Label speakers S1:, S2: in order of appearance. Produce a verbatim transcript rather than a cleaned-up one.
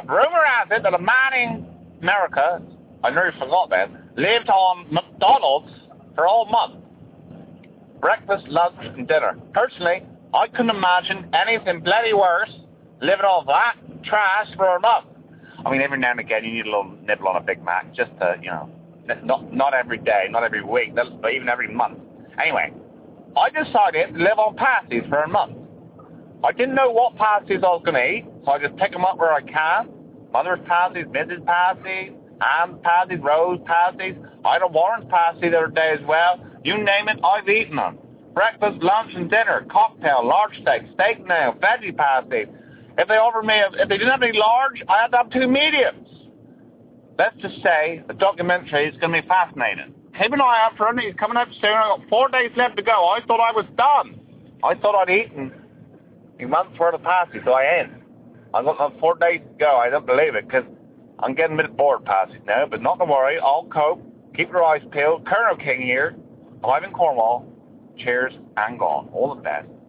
S1: Rumor has it that a man in America, I nearly forgot that, lived on McDonald's for all month. Breakfast, lunch, and dinner. Personally, I couldn't imagine anything bloody worse living off that trash for a month. I mean, every now and again you need a little nibble on a Big Mac, just to, you know, not not every day, not every week, but even every month. Anyway, I decided to live on pasties for a month. I didn't know what pasties I was going to eat, so I just pick them up where I can. Mother's pasties, Missus pasties, Anne's pasties, Rose pasties. I had a Warren's pasty the other day as well. You name it, I've eaten them. Breakfast, lunch, and dinner, cocktail, large steak, steak nail, veggie pasties. If they offered me, if they didn't have any large, I had to have two mediums. Let's just say the documentary is going to be fascinating. Keep an eye out for it. It's coming up soon. I've got four days left to go. I thought I was done. I thought I'd eaten a month's worth of pasties, so I ain't. I've got four days to go. I don't believe it, because I'm getting a bit bored pasties now, but not to worry. I'll cope. Keep your eyes peeled. Colonel King here. I'm in Cornwall. Cheers and gone. All the best.